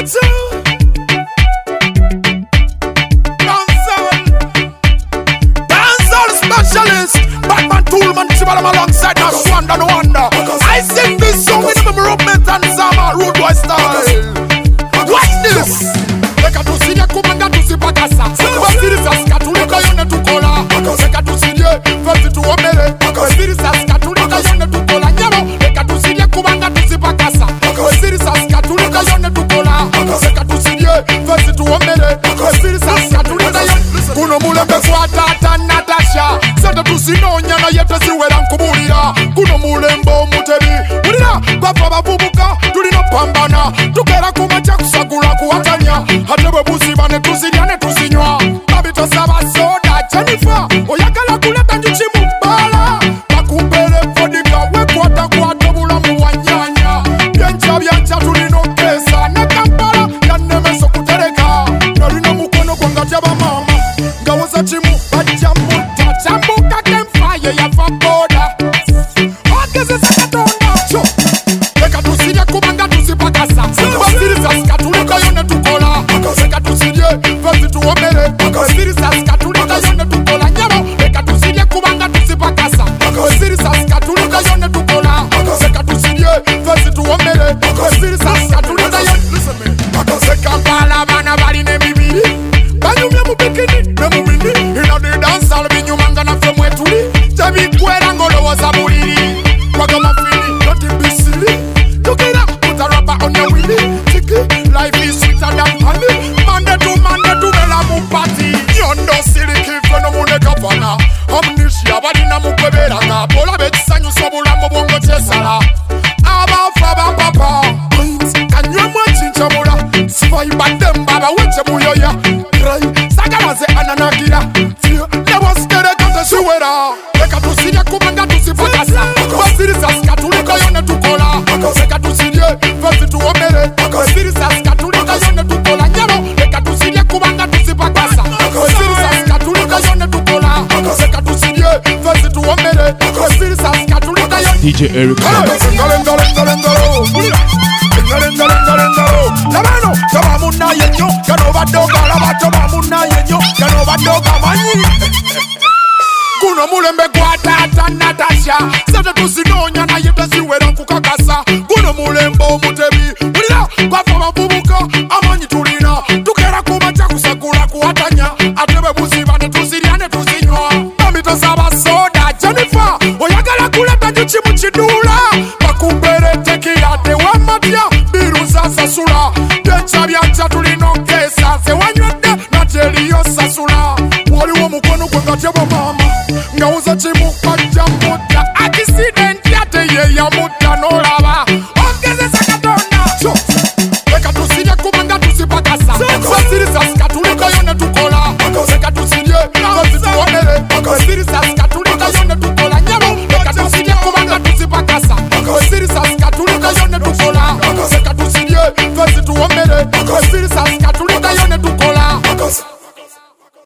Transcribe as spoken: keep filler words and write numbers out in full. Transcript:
Specialist, Batman Toolman, Chibalam alongside us, wonder no wonder. I sing this song with them Rubment and Sama, Rude Boy style. Watch this. Leka tu sinye kumanga tu sipakasa. Basiri saska tu leka yone tu kola. Leka tu sinye, fesi tu omere. Basiri saska tu leka yone tu kola. Nyamo, leka tu sinye kumanga tu sipakasa. Basiri saska tu leka yone tu kola. Leka tu sinye, fesi tu omere. Basiri saska tu leka yone. Kuno mule kwa tata Natasha. Sende tusinonya na yete siwera nkubulira. Kuno mulembo mutebi. Mulira, bava bavubuka, tulino pambana. Tukera kumacha kusagula kuwatanya. Hatebe busibane tusinyane tusinywa. Babito saba soda Jennifer. Oyakala kuleta njuchi mubala. Bakupele vodika wekwata kwa tobula muwanyanya. Biancha biancha tulino kesa. Ne kampala ya nemeso kutereka. Nalino mukono kwa ngateba mama. Ngawoza chimu bajamu. Chambuka kemfire ya vaboda. Ogeze sakatona. Cho. Leka tusinye kubanga tusipakasa. Basiri saska tulika yone tukola. Leka tusinye fesi tuomere. Basiri saska tulika yone tukola. Nyamo. Leka tusinye kubanga tusipakasa. Basiri saska tulika yone tukola. Leka tusinye fesi tuomere. Basiri saska tulika yone. Listen me. Seka pala bana bali ne mibili. Banyumye mubikini ne mumini. Ina de dance albi nyumanga na femwe tuli. Tebi kwera ngolo wazabuliri. Waga mafini, nothing be silly. Tukira, put a rubber on your wheelie. Tiki, life is sweeter than honey. Monday to Monday to Bella mu party. Yondo silly kifo no mune kafana. Omniscia badina mu kwebera nga. Bola bechisanyu sobula mu bongo chesala. Aba faba papa. Kanywe mwachincha mula. Sifai badem baba weche muyoya. Cry, saga waze ananagira. Fio, lewa skere kante shiwera. Leka tusinya kumanga tusipakasa. Basiri saska tulika yone tukola. Leka tusinya fesi tuomere. Basiri saska tulika yone tukola. Nyamo, leka tusinya kumanga tusipakasa. Basiri saska tulika yone tukola. Leka tusinya fesi tuomere. Basiri saska tulika yone. D J Eric. Galendalo, galendalo. Galendalo, galendalo. Lamano, chama muna yenyo. Kano badoga, lama chama muna yenyo. Kano badoga manyi. Kuno mulembe kwa tata Natasha. Sende tusinonya na yete siwera kukakasa. Kuno mulembo mutebi. Mulira, kwa fama bubuka, amanyi tulina. Tukera kumacha kusakula kuwatanya. Atebe busibane tusiriane tusinywa. Mamito saba soda Jennifer. Oyagala kuleta njuchi muchidula. Bakubere tekila tewa mapya. Biru sasa sula. Dencha biancha tulino kesa. Sewanywede na teliyo sasula. Waliwo mukono kwa ngatebo mama. Ngauza chimu kwa jamuta. Accident yate ye ya muta nola.